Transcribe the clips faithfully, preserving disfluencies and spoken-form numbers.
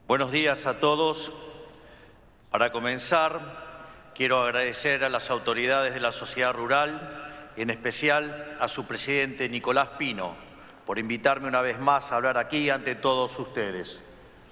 Buenos días a todos. Para comenzar, quiero agradecer a las autoridades de la sociedad rural y en especial a su presidente Nicolás Pino por invitarme una vez más a hablar aquí ante todos ustedes.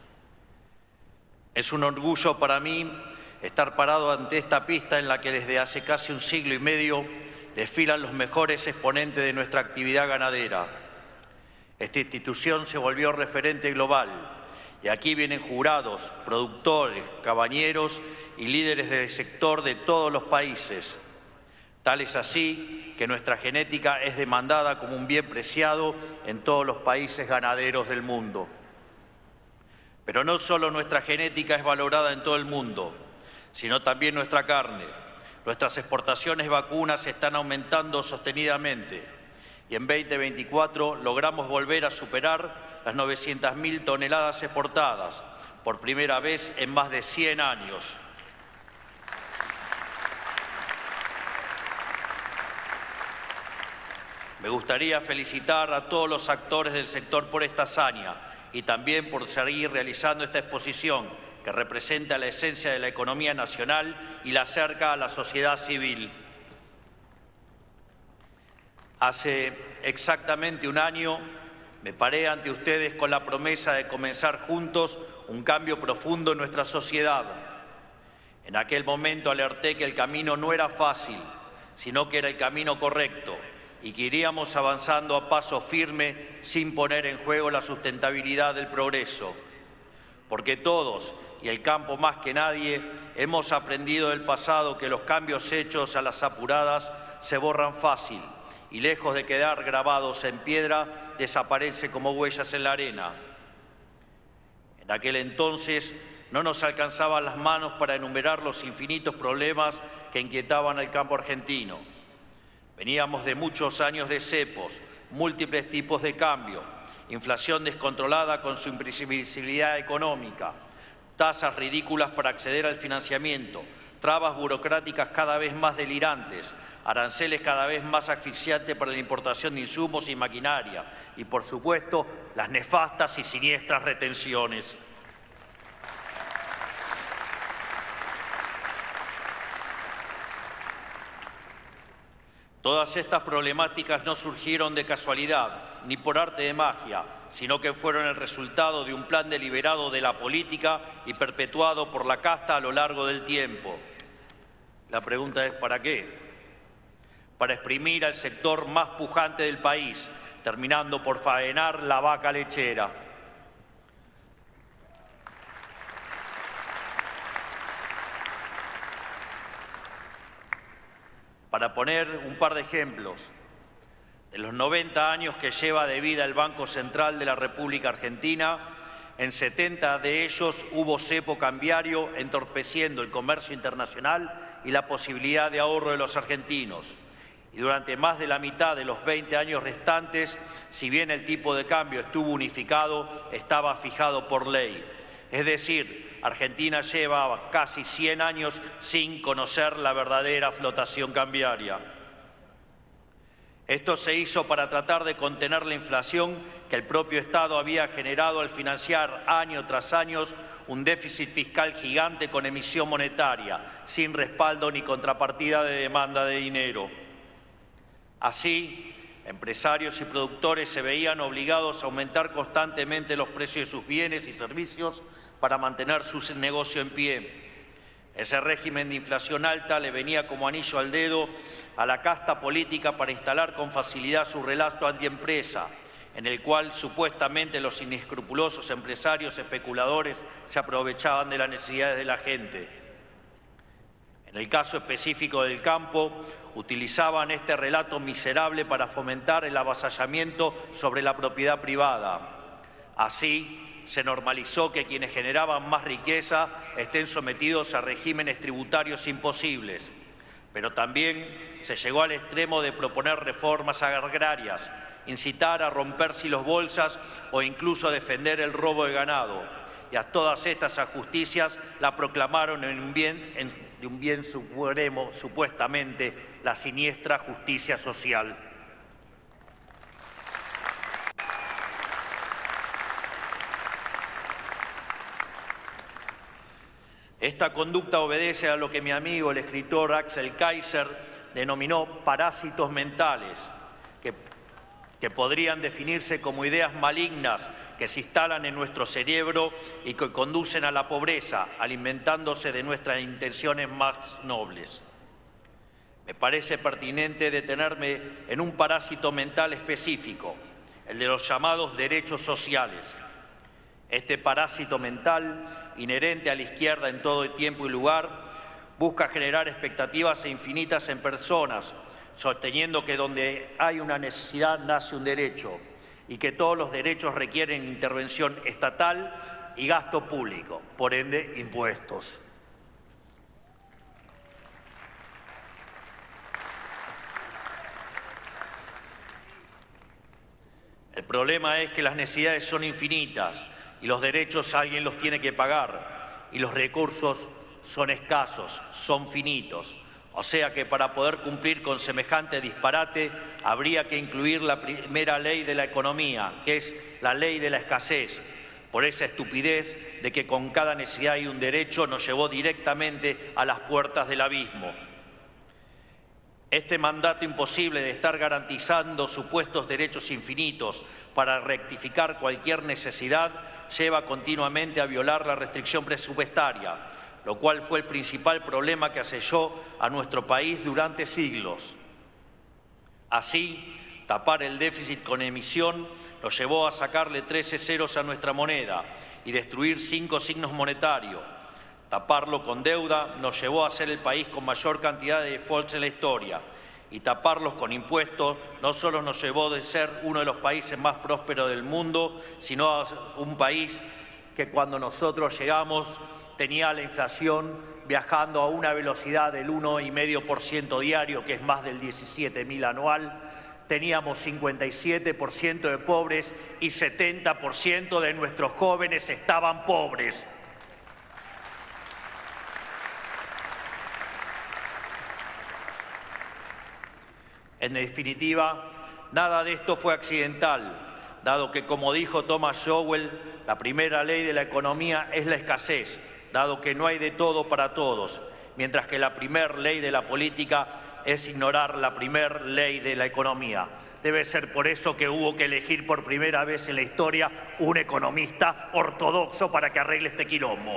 Es un orgullo para mí estar parado ante esta pista en la que desde hace casi un siglo y medio desfilan los mejores exponentes de nuestra actividad ganadera. Esta institución se volvió referente global y aquí vienen jurados, productores, cabañeros y líderes del sector de todos los países. Tal es así que nuestra genética es demandada como un bien preciado en todos los países ganaderos del mundo. Pero no solo nuestra genética es valorada en todo el mundo, sino también nuestra carne. Nuestras exportaciones de vacunas están aumentando sostenidamente y en veinte veinticuatro logramos volver a superar las novecientas mil toneladas exportadas, por primera vez en más de cien años. Me gustaría felicitar a todos los actores del sector por esta hazaña y también por seguir realizando esta exposición que representa la esencia de la economía nacional y la acerca a la sociedad civil. Hace exactamente un año me paré ante ustedes con la promesa de comenzar juntos un cambio profundo en nuestra sociedad. En aquel momento alerté que el camino no era fácil, sino que era el camino correcto y que iríamos avanzando a paso firme sin poner en juego la sustentabilidad del progreso. Porque todos, y el campo más que nadie, hemos aprendido del pasado que los cambios hechos a las apuradas se borran fácil y lejos de quedar grabados en piedra, desaparece como huellas en la arena. En aquel entonces no nos alcanzaban las manos para enumerar los infinitos problemas que inquietaban al campo argentino. Veníamos de muchos años de cepos, múltiples tipos de cambio, inflación descontrolada con su imprevisibilidad económica, tasas ridículas para acceder al financiamiento, trabas burocráticas cada vez más delirantes, aranceles cada vez más asfixiantes para la importación de insumos y maquinaria y, por supuesto, las nefastas y siniestras retenciones. Todas estas problemáticas no surgieron de casualidad, ni por arte de magia, sino que fueron el resultado de un plan deliberado de la política y perpetuado por la casta a lo largo del tiempo. La pregunta es ¿para qué? Para exprimir al sector más pujante del país, terminando por faenar la vaca lechera. Para poner un par de ejemplos, de los noventa años que lleva de vida el Banco Central de la República Argentina, en setenta de ellos hubo cepo cambiario entorpeciendo el comercio internacional y la posibilidad de ahorro de los argentinos. Y durante más de la mitad de los veinte años restantes, si bien el tipo de cambio estuvo unificado, estaba fijado por ley. Es decir, Argentina lleva casi cien años sin conocer la verdadera flotación cambiaria. Esto se hizo para tratar de contener la inflación que el propio Estado había generado al financiar año tras año un déficit fiscal gigante con emisión monetaria, sin respaldo ni contrapartida de demanda de dinero. Así, empresarios y productores se veían obligados a aumentar constantemente los precios de sus bienes y servicios para mantener su negocio en pie. Ese régimen de inflación alta le venía como anillo al dedo a la casta política para instalar con facilidad su relato antiempresa, en el cual supuestamente los inescrupulosos empresarios especuladores se aprovechaban de las necesidades de la gente. En el caso específico del campo, utilizaban este relato miserable para fomentar el avasallamiento sobre la propiedad privada. Así, se normalizó que quienes generaban más riqueza estén sometidos a regímenes tributarios imposibles, pero también se llegó al extremo de proponer reformas agrarias, incitar a romperse los bolsas o incluso defender el robo de ganado. Y a todas estas injusticias la proclamaron en un bien, en, de un bien supremo, supuestamente la siniestra justicia social. Esta conducta obedece a lo que mi amigo, el escritor Axel Kaiser, denominó parásitos mentales, que, que podrían definirse como ideas malignas que se instalan en nuestro cerebro y que conducen a la pobreza, alimentándose de nuestras intenciones más nobles. Me parece pertinente detenerme en un parásito mental específico, el de los llamados derechos sociales. Este parásito mental, inherente a la izquierda en todo tiempo y lugar, busca generar expectativas infinitas en personas, sosteniendo que donde hay una necesidad nace un derecho y que todos los derechos requieren intervención estatal y gasto público, por ende, impuestos. El problema es que las necesidades son infinitas y los derechos alguien los tiene que pagar y los recursos son escasos, son finitos. O sea que para poder cumplir con semejante disparate habría que incluir la primera ley de la economía, que es la ley de la escasez. Por esa estupidez de que con cada necesidad hay un derecho nos llevó directamente a las puertas del abismo. Este mandato imposible de estar garantizando supuestos derechos infinitos para rectificar cualquier necesidad lleva continuamente a violar la restricción presupuestaria, lo cual fue el principal problema que aselló a nuestro país durante siglos. Así, tapar el déficit con emisión nos llevó a sacarle trece ceros a nuestra moneda y destruir cinco signos monetarios. Taparlo con deuda nos llevó a ser el país con mayor cantidad de defaults en la historia, y taparlos con impuestos no solo nos llevó de ser uno de los países más prósperos del mundo, sino a un país que cuando nosotros llegamos tenía la inflación viajando a una velocidad del uno coma cinco por ciento diario, que es más del diecisiete mil anual. Teníamos cincuenta y siete por ciento de pobres y setenta por ciento de nuestros jóvenes estaban pobres. En definitiva, nada de esto fue accidental, dado que, como dijo Thomas Sowell, la primera ley de la economía es la escasez, dado que no hay de todo para todos, mientras que la primera ley de la política es ignorar la primera ley de la economía. Debe ser por eso que hubo que elegir por primera vez en la historia un economista ortodoxo para que arregle este quilombo.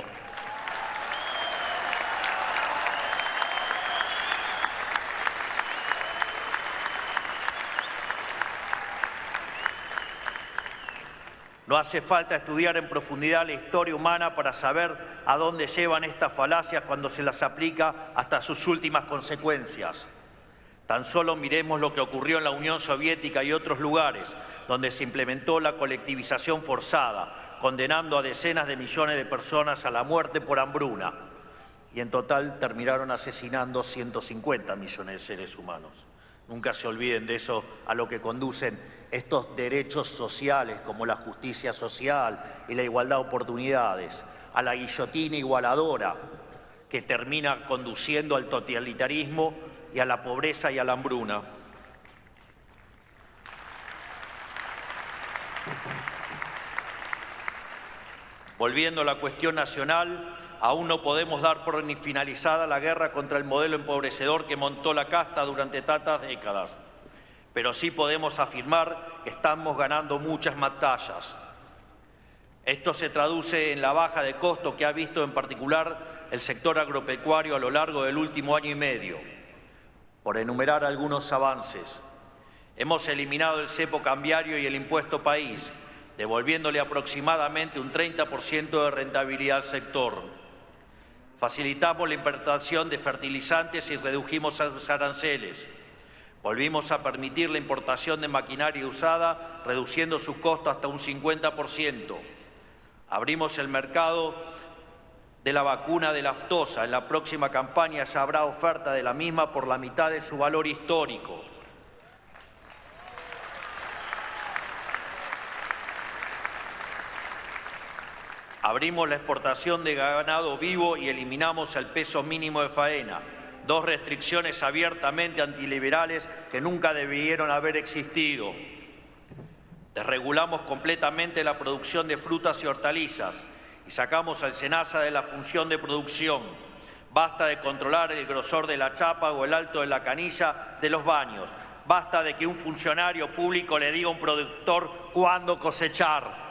No hace falta estudiar en profundidad la historia humana para saber a dónde llevan estas falacias cuando se las aplica hasta sus últimas consecuencias. Tan solo miremos lo que ocurrió en la Unión Soviética y otros lugares donde se implementó la colectivización forzada, condenando a decenas de millones de personas a la muerte por hambruna. Y en total terminaron asesinando ciento cincuenta millones de seres humanos. Nunca se olviden de eso, a lo que conducen estos derechos sociales como la justicia social y la igualdad de oportunidades, a la guillotina igualadora que termina conduciendo al totalitarismo y a la pobreza y a la hambruna. Volviendo a la cuestión nacional, aún no podemos dar por finalizada la guerra contra el modelo empobrecedor que montó la casta durante tantas décadas, pero sí podemos afirmar que estamos ganando muchas batallas. Esto se traduce en la baja de costo que ha visto en particular el sector agropecuario a lo largo del último año y medio. Por enumerar algunos avances, hemos eliminado el cepo cambiario y el impuesto país, devolviéndole aproximadamente un treinta por ciento de rentabilidad al sector. Facilitamos la importación de fertilizantes y redujimos los aranceles. Volvimos a permitir la importación de maquinaria usada, reduciendo su costo hasta un cincuenta por ciento. Abrimos el mercado de la vacuna de la aftosa. En la próxima campaña ya habrá oferta de la misma por la mitad de su valor histórico. Abrimos la exportación de ganado vivo y eliminamos el peso mínimo de faena, dos restricciones abiertamente antiliberales que nunca debieron haber existido. Desregulamos completamente la producción de frutas y hortalizas y sacamos al SENASA de la función de producción. Basta de controlar el grosor de la chapa o el alto de la canilla de los baños. Basta de que un funcionario público le diga a un productor cuándo cosechar.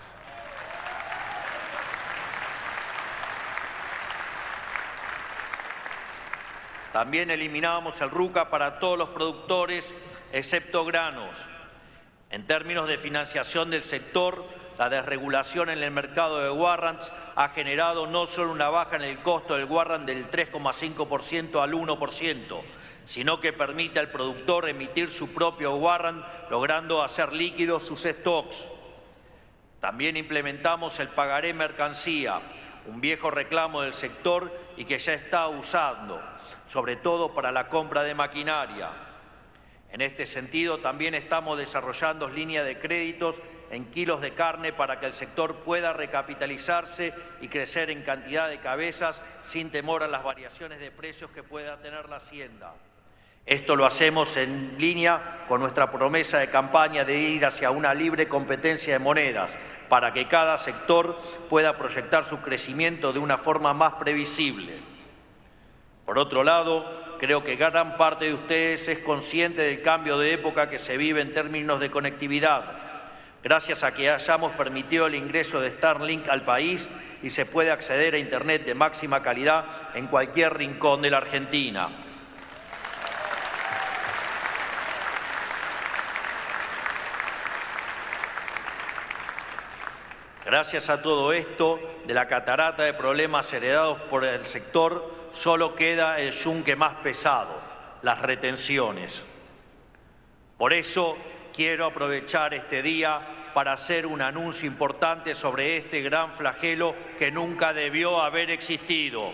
También eliminamos el RUCA para todos los productores, excepto granos. En términos de financiación del sector, la desregulación en el mercado de warrants ha generado no solo una baja en el costo del warrant del tres coma cinco por ciento al uno por ciento, sino que permite al productor emitir su propio warrant, logrando hacer líquidos sus stocks. También implementamos el pagaré mercancía, un viejo reclamo del sector y que ya está usando, sobre todo para la compra de maquinaria. En este sentido, también estamos desarrollando líneas de créditos en kilos de carne para que el sector pueda recapitalizarse y crecer en cantidad de cabezas sin temor a las variaciones de precios que pueda tener la hacienda. Esto lo hacemos en línea con nuestra promesa de campaña de ir hacia una libre competencia de monedas, para que cada sector pueda proyectar su crecimiento de una forma más previsible. Por otro lado, creo que gran parte de ustedes es consciente del cambio de época que se vive en términos de conectividad, gracias a que hayamos permitido el ingreso de Starlink al país y se puede acceder a Internet de máxima calidad en cualquier rincón de la Argentina. Gracias a todo esto, de la catarata de problemas heredados por el sector, solo queda el yunque más pesado, las retenciones. Por eso quiero aprovechar este día para hacer un anuncio importante sobre este gran flagelo que nunca debió haber existido.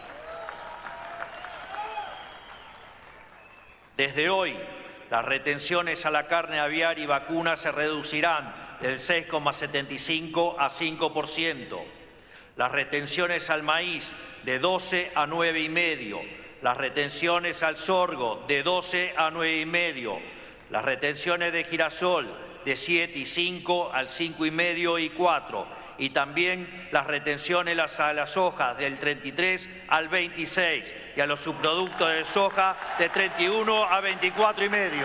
Desde hoy, las retenciones a la carne aviar y vacuna se reducirán del seis coma setenta y cinco a cinco por ciento. Las retenciones al maíz de doce a nueve y medio. Las retenciones al sorgo de doce a nueve y medio. Las retenciones de girasol de siete y cinco al cinco y medio y cuatro. Y también las retenciones a las hojas del treinta y tres al veintiséis y a los subproductos de soja de treinta y uno a veinticuatro y medio.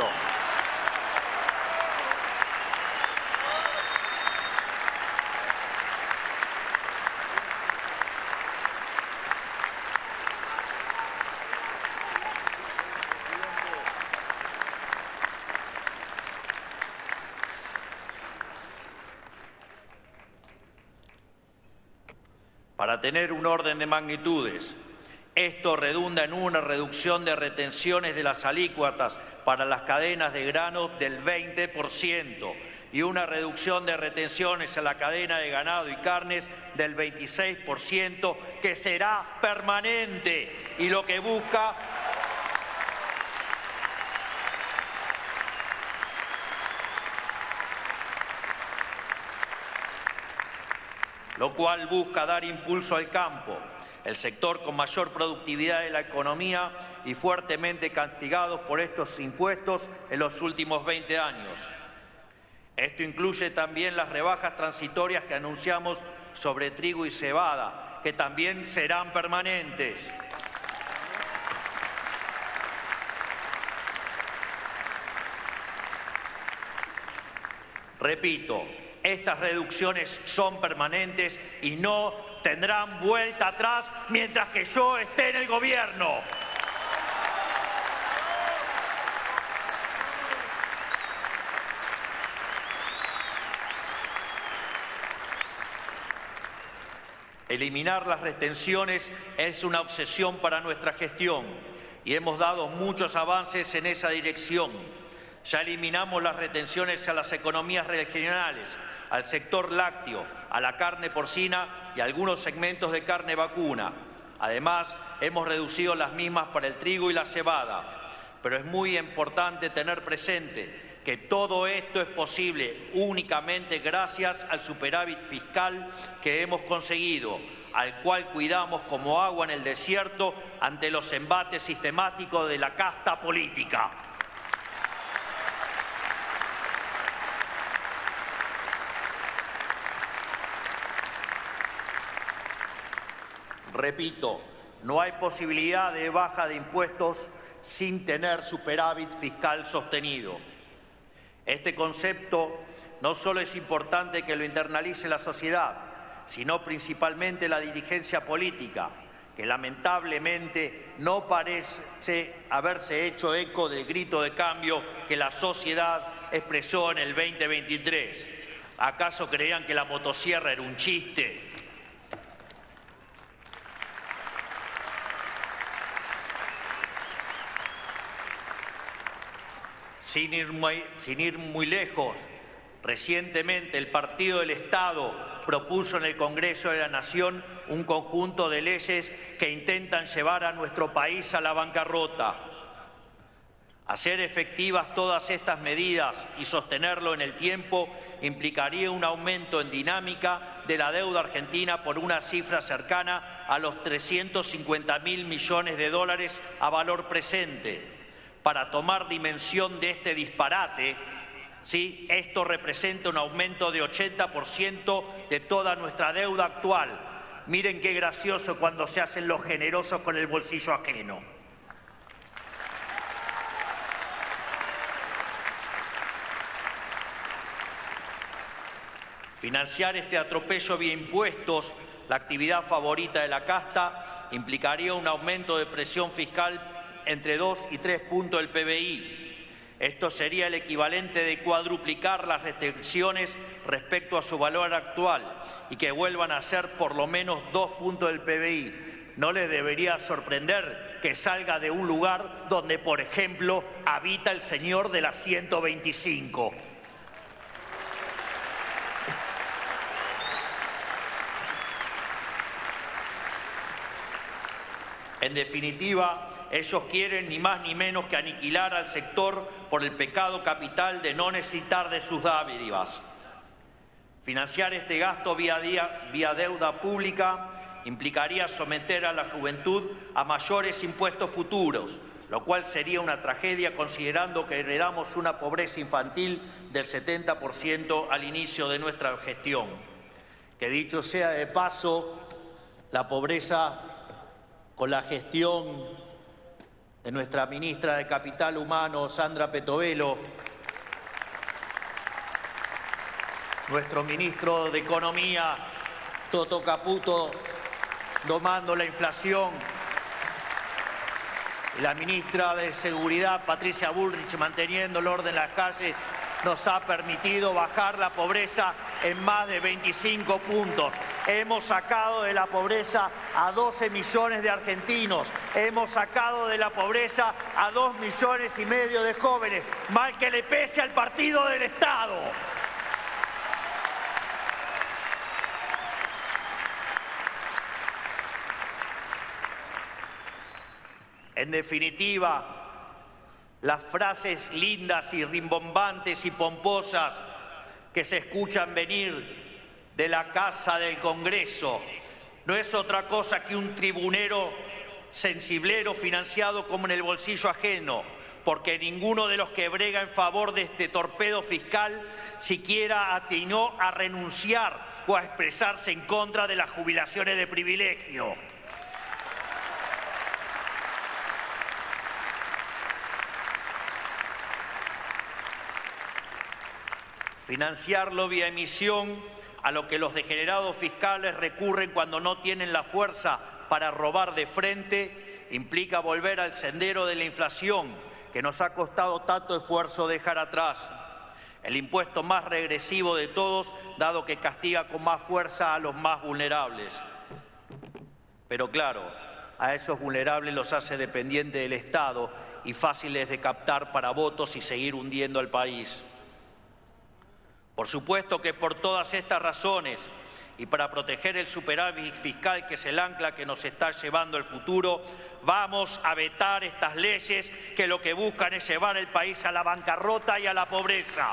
Para tener un orden de magnitudes, esto redunda en una reducción de retenciones de las alícuotas para las cadenas de granos del veinte por ciento y una reducción de retenciones a la cadena de ganado y carnes del veintiséis por ciento, que será permanente y lo que busca lo cual busca dar impulso al campo, el sector con mayor productividad de la economía y fuertemente castigados por estos impuestos en los últimos veinte años. Esto incluye también las rebajas transitorias que anunciamos sobre trigo y cebada, que también serán permanentes. Repito, estas reducciones son permanentes y no tendrán vuelta atrás mientras que yo esté en el gobierno. Eliminar las retenciones es una obsesión para nuestra gestión y hemos dado muchos avances en esa dirección. Ya eliminamos las retenciones a las economías regionales, al sector lácteo, a la carne porcina y a algunos segmentos de carne vacuna. Además, hemos reducido las mismas para el trigo y la cebada. Pero es muy importante tener presente que todo esto es posible únicamente gracias al superávit fiscal que hemos conseguido, al cual cuidamos como agua en el desierto ante los embates sistemáticos de la casta política. Repito, no hay posibilidad de baja de impuestos sin tener superávit fiscal sostenido. Este concepto no solo es importante que lo internalice la sociedad, sino principalmente la dirigencia política, que lamentablemente no parece haberse hecho eco del grito de cambio que la sociedad expresó en el veinte veintitrés. ¿Acaso creían que la motosierra era un chiste? Sin ir muy, sin ir muy lejos, recientemente el Partido del Estado propuso en el Congreso de la Nación un conjunto de leyes que intentan llevar a nuestro país a la bancarrota. Hacer efectivas todas estas medidas y sostenerlo en el tiempo implicaría un aumento en dinámica de la deuda argentina por una cifra cercana a los trescientos cincuenta mil millones de dólares a valor presente. Para tomar dimensión de este disparate, ¿sí? Esto representa un aumento de ochenta por ciento de toda nuestra deuda actual. Miren qué gracioso cuando se hacen los generosos con el bolsillo ajeno. Financiar este atropello vía impuestos, la actividad favorita de la casta, implicaría un aumento de presión fiscal entre dos y tres puntos del P B I. Esto sería el equivalente de cuadruplicar las restricciones respecto a su valor actual y que vuelvan a ser por lo menos dos puntos del P B I. No les debería sorprender que salga de un lugar donde, por ejemplo, habita el señor de la ciento veinticinco. En definitiva, ellos quieren ni más ni menos que aniquilar al sector por el pecado capital de no necesitar de sus dádivas. Financiar este gasto vía, día, vía deuda pública implicaría someter a la juventud a mayores impuestos futuros, lo cual sería una tragedia considerando que heredamos una pobreza infantil del setenta por ciento al inicio de nuestra gestión. Que dicho sea de paso, la pobreza con la gestión de nuestra ministra de Capital Humano, Sandra Petovelo, nuestro ministro de Economía, Toto Caputo, domando la inflación, y la ministra de Seguridad, Patricia Bullrich, manteniendo el orden en las calles, nos ha permitido bajar la pobreza en más de veinticinco puntos. Hemos sacado de la pobreza a doce millones de argentinos. Hemos sacado de la pobreza a dos millones y medio de jóvenes. Mal que le pese al Partido del Estado. En definitiva, las frases lindas y rimbombantes y pomposas que se escuchan venir de la Casa del Congreso no es otra cosa que un tribunero sensiblero financiado como en el bolsillo ajeno, porque ninguno de los que brega en favor de este torpedo fiscal siquiera atinó a renunciar o a expresarse en contra de las jubilaciones de privilegio. Financiarlo vía emisión, a lo que los degenerados fiscales recurren cuando no tienen la fuerza para robar de frente, implica volver al sendero de la inflación que nos ha costado tanto esfuerzo dejar atrás. El impuesto más regresivo de todos, dado que castiga con más fuerza a los más vulnerables. Pero claro, a esos vulnerables los hace dependientes del Estado y fáciles de captar para votos y seguir hundiendo al país. Por supuesto que por todas estas razones y para proteger el superávit fiscal que es el ancla que nos está llevando al futuro, vamos a vetar estas leyes que lo que buscan es llevar el país a la bancarrota y a la pobreza.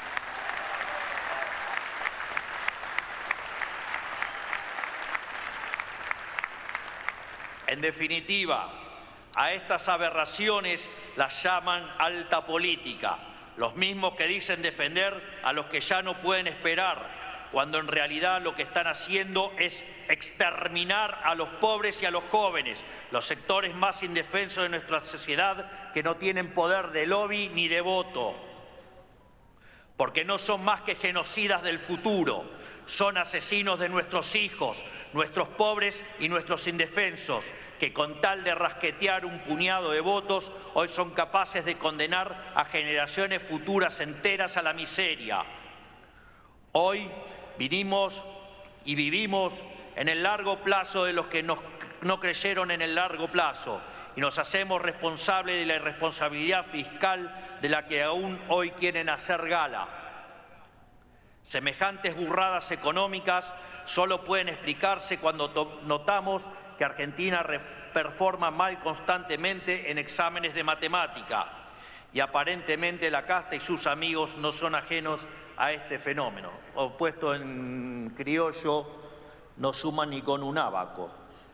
En definitiva, a estas aberraciones las llaman alta política. Los mismos que dicen defender a los que ya no pueden esperar, cuando en realidad lo que están haciendo es exterminar a los pobres y a los jóvenes, los sectores más indefensos de nuestra sociedad que no tienen poder de lobby ni de voto, porque no son más que genocidas del futuro, son asesinos de nuestros hijos, nuestros pobres y nuestros indefensos, que con tal de rasquetear un puñado de votos, hoy son capaces de condenar a generaciones futuras enteras a la miseria. Hoy vinimos y vivimos en el largo plazo de los que nos, no creyeron en el largo plazo y nos hacemos responsables de la irresponsabilidad fiscal de la que aún hoy quieren hacer gala. Semejantes burradas económicas solo pueden explicarse cuando notamos que Argentina performa mal constantemente en exámenes de matemática y aparentemente la casta y sus amigos no son ajenos a este fenómeno. O puesto en criollo, no suman ni con un ábaco.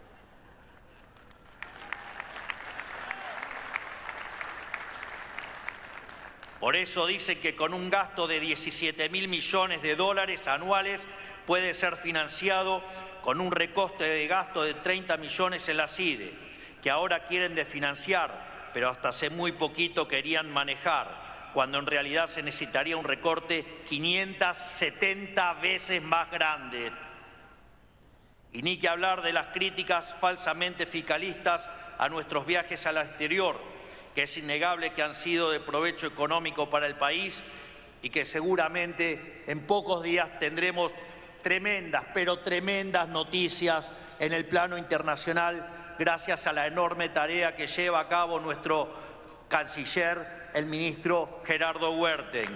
Por eso dicen que con un gasto de diecisiete mil millones de dólares anuales puede ser financiado con un recoste de gasto de treinta millones en la C I D E, que ahora quieren desfinanciar, pero hasta hace muy poquito querían manejar, cuando en realidad se necesitaría un recorte quinientas setenta veces más grande. Y ni que hablar de las críticas falsamente fiscalistas a nuestros viajes al exterior, que es innegable que han sido de provecho económico para el país y que seguramente en pocos días tendremos tremendas, pero tremendas noticias en el plano internacional gracias a la enorme tarea que lleva a cabo nuestro canciller, el ministro Gerardo Huerten.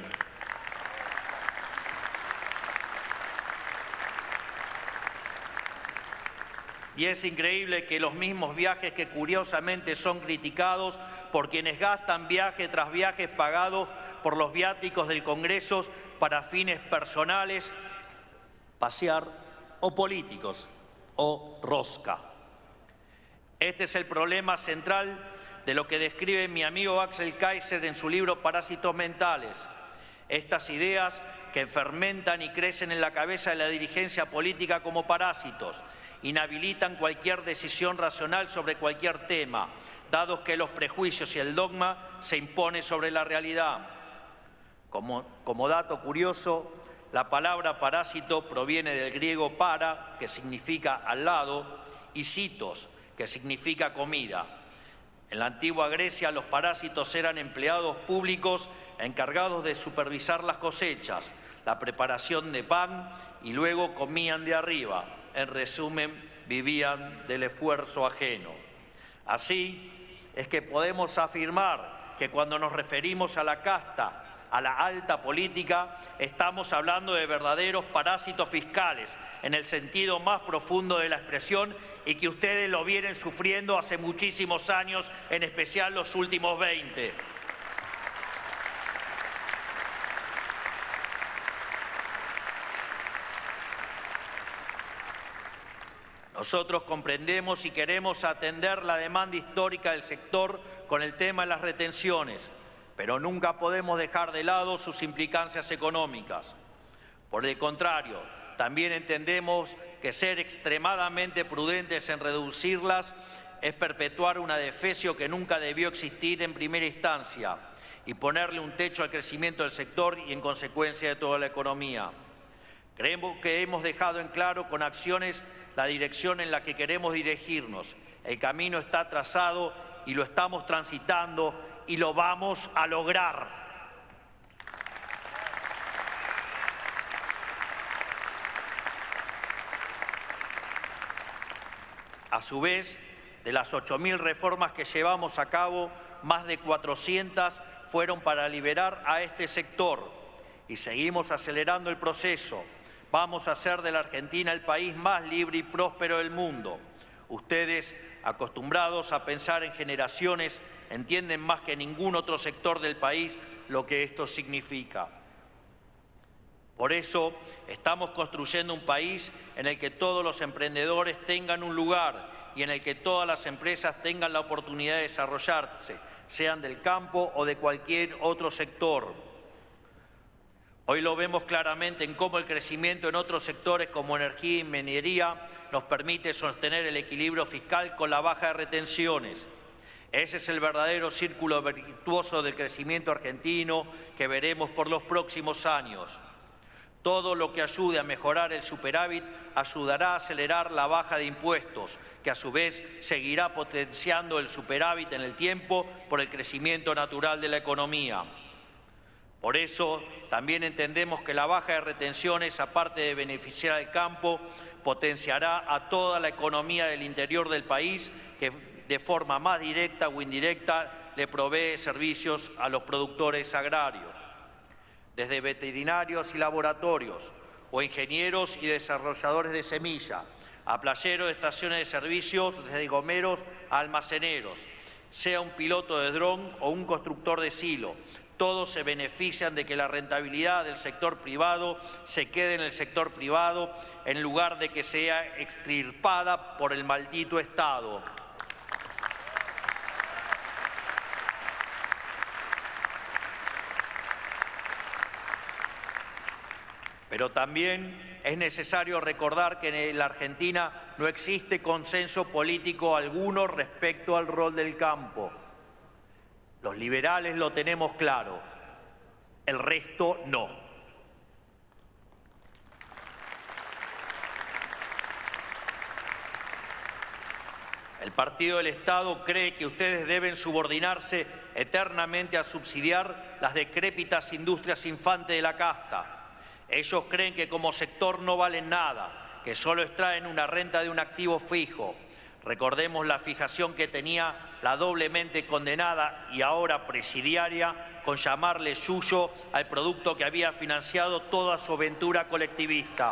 Y es increíble que los mismos viajes que curiosamente son criticados por quienes gastan viaje tras viaje pagados por los viáticos del Congreso para fines personales, pasear, o políticos, o rosca. Este es el problema central de lo que describe mi amigo Axel Kaiser en su libro Parásitos Mentales. Estas ideas que fermentan y crecen en la cabeza de la dirigencia política como parásitos, inhabilitan cualquier decisión racional sobre cualquier tema, dado que los prejuicios y el dogma se imponen sobre la realidad. Como, como dato curioso, la palabra parásito proviene del griego para, que significa al lado, y citos, que significa comida. En la antigua Grecia los parásitos eran empleados públicos encargados de supervisar las cosechas, la preparación de pan y luego comían de arriba. En resumen, vivían del esfuerzo ajeno. Así es que podemos afirmar que cuando nos referimos a la casta, a la alta política, estamos hablando de verdaderos parásitos fiscales, en el sentido más profundo de la expresión, y que ustedes lo vienen sufriendo hace muchísimos años, en especial los últimos veinte. Nosotros comprendemos y queremos atender la demanda histórica del sector con el tema de las retenciones, pero nunca podemos dejar de lado sus implicancias económicas. Por el contrario, también entendemos que ser extremadamente prudentes en reducirlas es perpetuar una defecio que nunca debió existir en primera instancia y ponerle un techo al crecimiento del sector y en consecuencia de toda la economía. Creemos que hemos dejado en claro con acciones la dirección en la que queremos dirigirnos. El camino está trazado y lo estamos transitando y lo vamos a lograr. A su vez, de las ocho mil reformas que llevamos a cabo, más de cuatrocientas fueron para liberar a este sector y seguimos acelerando el proceso. Vamos a hacer de la Argentina el país más libre y próspero del mundo. Ustedes, acostumbrados a pensar en generaciones, entienden más que ningún otro sector del país lo que esto significa. Por eso estamos construyendo un país en el que todos los emprendedores tengan un lugar y en el que todas las empresas tengan la oportunidad de desarrollarse, sean del campo o de cualquier otro sector. Hoy lo vemos claramente en cómo el crecimiento en otros sectores como energía y minería nos permite sostener el equilibrio fiscal con la baja de retenciones. Ese es el verdadero círculo virtuoso del crecimiento argentino que veremos por los próximos años. Todo lo que ayude a mejorar el superávit ayudará a acelerar la baja de impuestos, que a su vez seguirá potenciando el superávit en el tiempo por el crecimiento natural de la economía. Por eso, también entendemos que la baja de retenciones, aparte de beneficiar al campo, potenciará a toda la economía del interior del país, que de forma más directa o indirecta le provee servicios a los productores agrarios, desde veterinarios y laboratorios, o ingenieros y desarrolladores de semilla, a playeros de estaciones de servicios, desde gomeros a almaceneros, sea un piloto de dron o un constructor de silo. Todos se benefician de que la rentabilidad del sector privado se quede en el sector privado en lugar de que sea extirpada por el maldito Estado. Pero también es necesario recordar que en la Argentina no existe consenso político alguno respecto al rol del campo. Los liberales lo tenemos claro, el resto no. El Partido del Estado cree que ustedes deben subordinarse eternamente a subsidiar las decrépitas industrias infantes de la casta. Ellos creen que como sector no valen nada, que solo extraen una renta de un activo fijo. Recordemos la fijación que tenía la doblemente condenada y ahora presidiaria con llamarle suyo al producto que había financiado toda su aventura colectivista.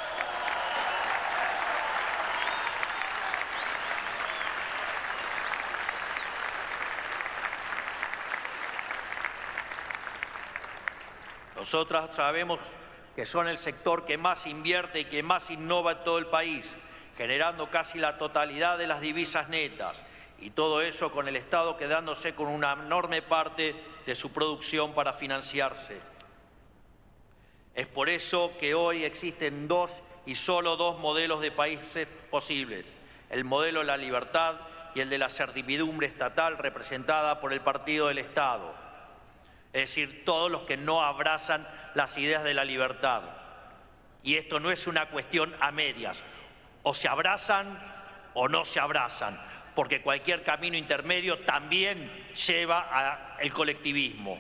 Nosotras sabemos que son el sector que más invierte y que más innova en todo el país, generando casi la totalidad de las divisas netas, y todo eso con el Estado quedándose con una enorme parte de su producción para financiarse. Es por eso que hoy existen dos y solo dos modelos de países posibles, el modelo de la libertad y el de la servidumbre estatal representada por el Partido del Estado, es decir, todos los que no abrazan las ideas de la libertad. Y esto no es una cuestión a medias, o se abrazan o no se abrazan, porque cualquier camino intermedio también lleva al colectivismo.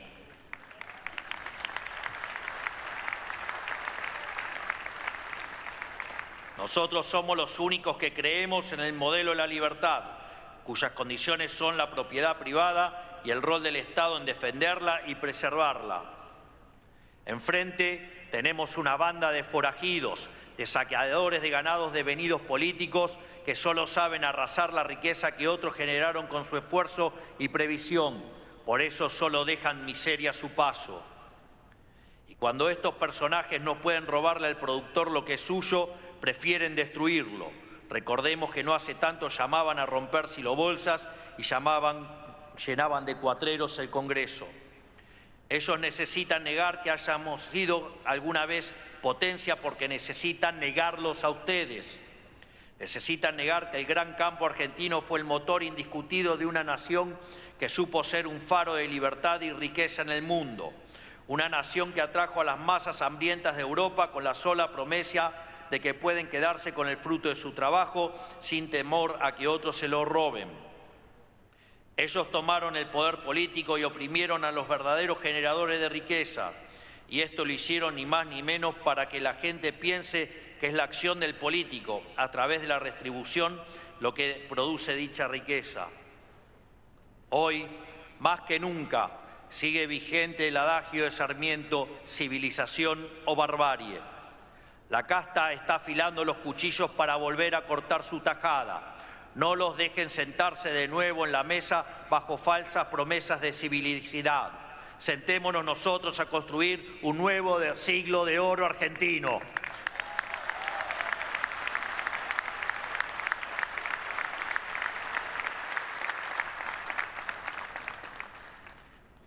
Nosotros somos los únicos que creemos en el modelo de la libertad, cuyas condiciones son la propiedad privada y el rol del Estado en defenderla y preservarla. Enfrente tenemos una banda de forajidos, de saqueadores de ganados devenidos políticos que solo saben arrasar la riqueza que otros generaron con su esfuerzo y previsión. Por eso solo dejan miseria a su paso. Y cuando estos personajes no pueden robarle al productor lo que es suyo, prefieren destruirlo. Recordemos que no hace tanto llamaban a romper silobolsas y llamaban, llenaban de cuatreros el Congreso. Ellos necesitan negar que hayamos sido alguna vez potencia porque necesitan negarlos a ustedes. Necesitan negar que el gran campo argentino fue el motor indiscutido de una nación que supo ser un faro de libertad y riqueza en el mundo. Una nación que atrajo a las masas hambrientas de Europa con la sola promesa de que pueden quedarse con el fruto de su trabajo sin temor a que otros se lo roben. Ellos tomaron el poder político y oprimieron a los verdaderos generadores de riqueza, y esto lo hicieron ni más ni menos para que la gente piense que es la acción del político, a través de la retribución, lo que produce dicha riqueza. Hoy, más que nunca, sigue vigente el adagio de Sarmiento, civilización o barbarie. La casta está afilando los cuchillos para volver a cortar su tajada. No los dejen sentarse de nuevo en la mesa bajo falsas promesas de civilicidad. Sentémonos nosotros a construir un nuevo siglo de oro argentino.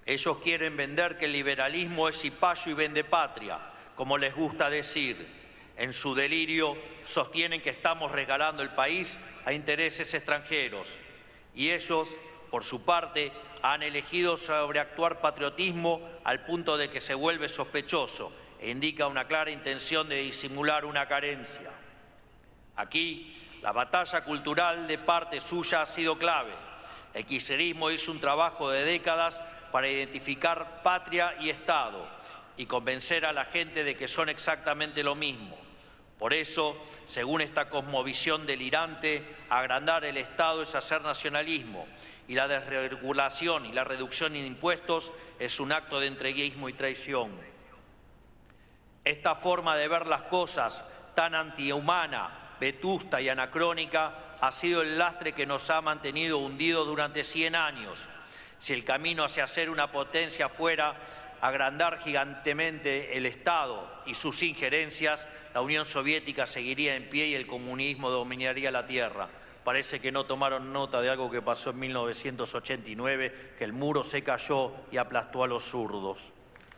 Ellos quieren vender que el liberalismo es cipayo y vendepatria, como les gusta decir. En su delirio sostienen que estamos regalando el país a intereses extranjeros. Y ellos, por su parte, han elegido sobreactuar patriotismo al punto de que se vuelve sospechoso e indica una clara intención de disimular una carencia. Aquí, la batalla cultural de parte suya ha sido clave. El kirchnerismo hizo un trabajo de décadas para identificar patria y Estado y convencer a la gente de que son exactamente lo mismo. Por eso, según esta cosmovisión delirante, agrandar el Estado es hacer nacionalismo y la desregulación y la reducción de impuestos es un acto de entreguismo y traición. Esta forma de ver las cosas tan antihumana, vetusta y anacrónica ha sido el lastre que nos ha mantenido hundidos durante cien años. Si el camino hacia ser una potencia fuera agrandar gigantemente el Estado y sus injerencias, la Unión Soviética seguiría en pie y el comunismo dominaría la tierra. Parece que no tomaron nota de algo que pasó en mil novecientos ochenta y nueve, que el muro se cayó y aplastó a los zurdos.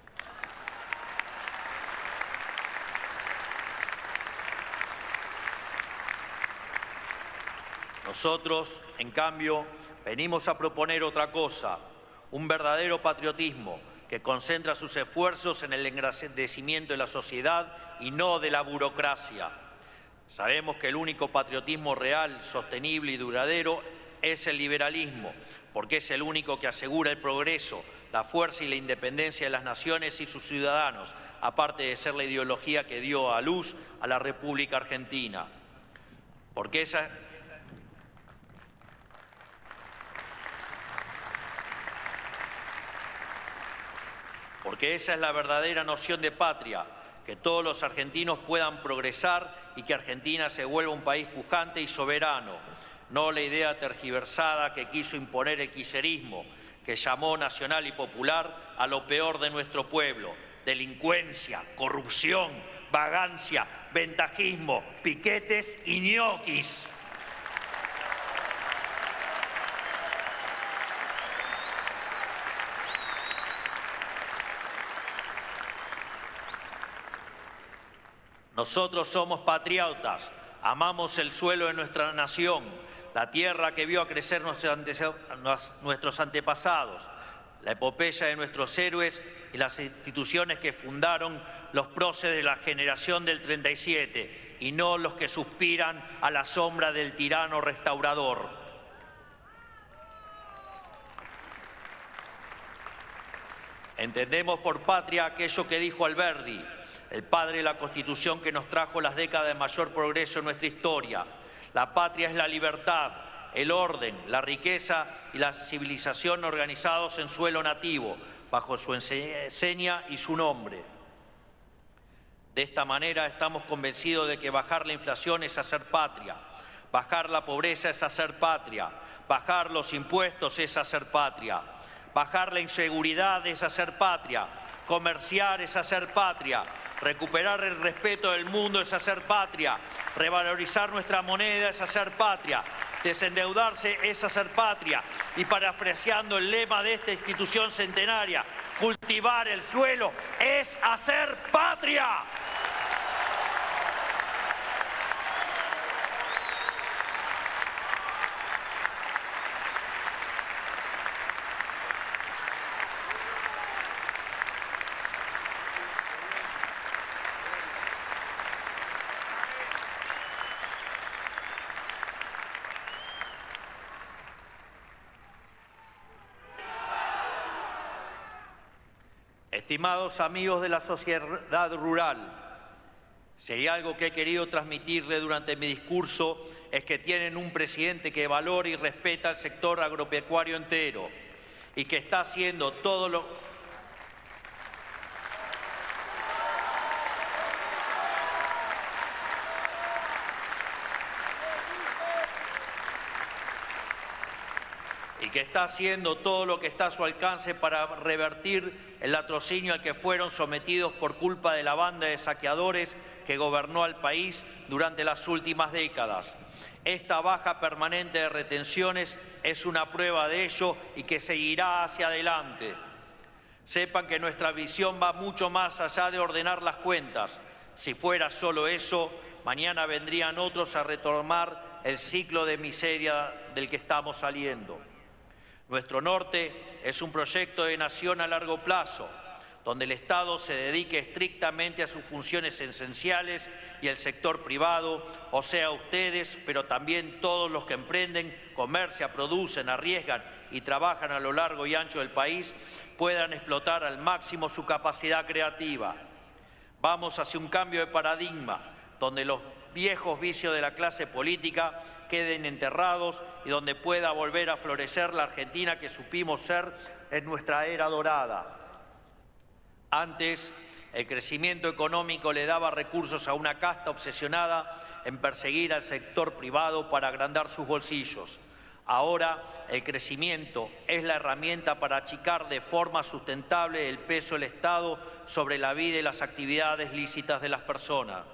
Nosotros, en cambio, venimos a proponer otra cosa, un verdadero patriotismo que concentra sus esfuerzos en el engrandecimiento de la sociedad y no de la burocracia. Sabemos que el único patriotismo real, sostenible y duradero es el liberalismo, porque es el único que asegura el progreso, la fuerza y la independencia de las naciones y sus ciudadanos, aparte de ser la ideología que dio a luz a la República Argentina. Porque esa... Porque esa es la verdadera noción de patria, que todos los argentinos puedan progresar y que Argentina se vuelva un país pujante y soberano, no la idea tergiversada que quiso imponer el kirchnerismo, que llamó nacional y popular a lo peor de nuestro pueblo: delincuencia, corrupción, vagancia, ventajismo, piquetes y ñoquis. Nosotros somos patriotas, amamos el suelo de nuestra nación, la tierra que vio a crecer nuestros antepasados, la epopeya de nuestros héroes y las instituciones que fundaron los próceres de la generación del treinta y siete, y no los que suspiran a la sombra del tirano restaurador. Entendemos por patria aquello que dijo Alberdi, el padre de la Constitución que nos trajo las décadas de mayor progreso en nuestra historia. La patria es la libertad, el orden, la riqueza y la civilización organizados en suelo nativo, bajo su seña y su nombre. De esta manera estamos convencidos de que bajar la inflación es hacer patria, bajar la pobreza es hacer patria, bajar los impuestos es hacer patria, bajar la inseguridad es hacer patria, comerciar es hacer patria, recuperar el respeto del mundo es hacer patria, revalorizar nuestra moneda es hacer patria, desendeudarse es hacer patria y, parafraseando el lema de esta institución centenaria, cultivar el suelo es hacer patria. Estimados amigos de la sociedad rural, si hay algo que he querido transmitirle durante mi discurso es que tienen un presidente que valora y respeta al sector agropecuario entero y que está haciendo todo lo... y que está haciendo todo lo que está a su alcance para revertir el latrocinio al que fueron sometidos por culpa de la banda de saqueadores que gobernó al país durante las últimas décadas. Esta baja permanente de retenciones es una prueba de ello y que seguirá hacia adelante. Sepan que nuestra visión va mucho más allá de ordenar las cuentas. Si fuera solo eso, mañana vendrían otros a retomar el ciclo de miseria del que estamos saliendo. Nuestro norte es un proyecto de nación a largo plazo, donde el Estado se dedique estrictamente a sus funciones esenciales y el sector privado, o sea, ustedes, pero también todos los que emprenden, comercian, producen, arriesgan y trabajan a lo largo y ancho del país, puedan explotar al máximo su capacidad creativa. Vamos hacia un cambio de paradigma, donde los viejos vicios de la clase política queden enterrados y donde pueda volver a florecer la Argentina que supimos ser en nuestra era dorada. Antes, el crecimiento económico le daba recursos a una casta obsesionada en perseguir al sector privado para agrandar sus bolsillos. Ahora, el crecimiento es la herramienta para achicar de forma sustentable el peso del Estado sobre la vida y las actividades lícitas de las personas.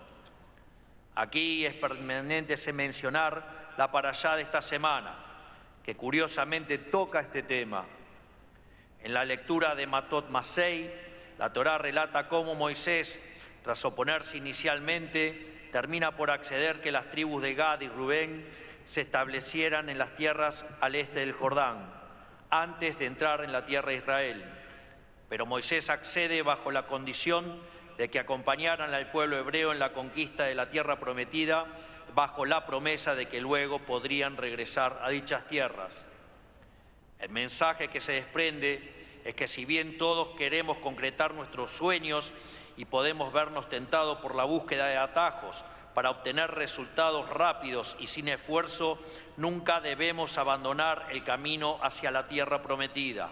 Aquí es permanente mencionar la parashá de esta semana, que curiosamente toca este tema. En la lectura de Matot Masei, la Torá relata cómo Moisés, tras oponerse inicialmente, termina por acceder que las tribus de Gad y Rubén se establecieran en las tierras al este del Jordán, antes de entrar en la tierra de Israel. Pero Moisés accede bajo la condición de que acompañaran al pueblo hebreo en la conquista de la tierra prometida, bajo la promesa de que luego podrían regresar a dichas tierras. El mensaje que se desprende es que si bien todos queremos concretar nuestros sueños y podemos vernos tentados por la búsqueda de atajos para obtener resultados rápidos y sin esfuerzo, nunca debemos abandonar el camino hacia la tierra prometida.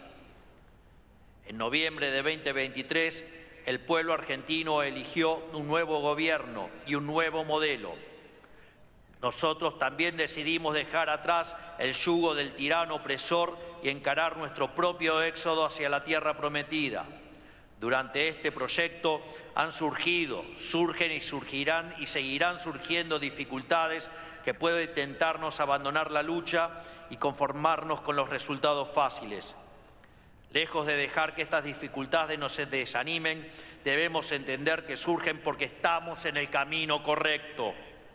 En noviembre de veinte veintitrés, el pueblo argentino eligió un nuevo gobierno y un nuevo modelo. Nosotros también decidimos dejar atrás el yugo del tirano opresor y encarar nuestro propio éxodo hacia la tierra prometida. Durante este proyecto han surgido, surgen y surgirán y seguirán surgiendo dificultades que pueden tentarnos a abandonar la lucha y conformarnos con los resultados fáciles. Lejos de dejar que estas dificultades nos desanimen, debemos entender que surgen porque estamos en el camino correcto.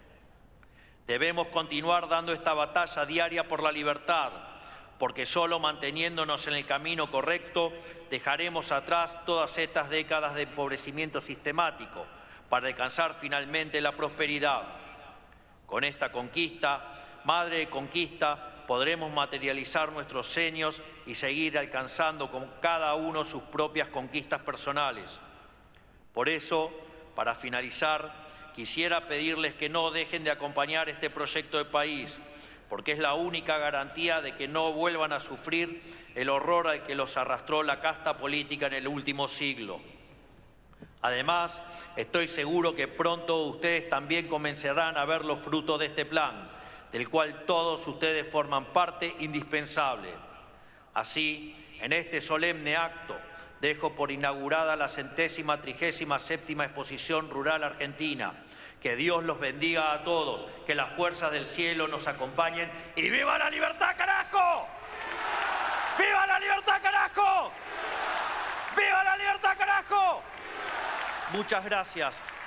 Debemos continuar dando esta batalla diaria por la libertad, porque solo manteniéndonos en el camino correcto dejaremos atrás todas estas décadas de empobrecimiento sistemático para alcanzar finalmente la prosperidad. Con esta conquista, madre de conquista, podremos materializar nuestros sueños y seguir alcanzando con cada uno sus propias conquistas personales. Por eso, para finalizar, quisiera pedirles que no dejen de acompañar este proyecto de país, porque es la única garantía de que no vuelvan a sufrir el horror al que los arrastró la casta política en el último siglo. Además, estoy seguro que pronto ustedes también comenzarán a ver los frutos de este plan, del cual todos ustedes forman parte indispensable. Así, en este solemne acto, dejo por inaugurada la centésima trigésima séptima exposición rural argentina. Que Dios los bendiga a todos, que las fuerzas del cielo nos acompañen y ¡viva la libertad, carajo! ¡Viva la libertad, carajo! ¡Viva la libertad, carajo! Muchas gracias.